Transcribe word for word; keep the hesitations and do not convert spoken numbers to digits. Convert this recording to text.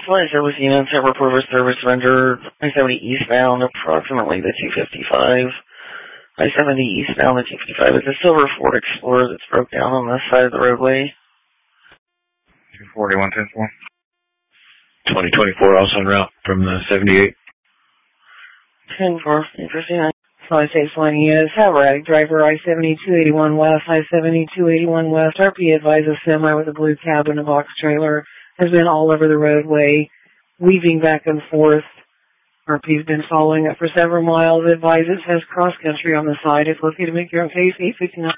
Flight service units have reported service rendered I seventy eastbound, approximately the two fifty-five. I seventy eastbound, the two fifty-five is a silver Ford Explorer that's broke down on this side of the roadway. two forty-one ten four. twenty twenty-four also en route from the seventy-eight. ten four, interesting. Five six one units, have erratic driver I seventy-two eighty-one west, I seventy-two eighty-one west. R P advises semi with a blue cab and a box trailer has been all over the roadway, weaving back and forth. R P's been following it for several miles. Advises has cross country on the side. It's located to make your own case, eight fifty-nine.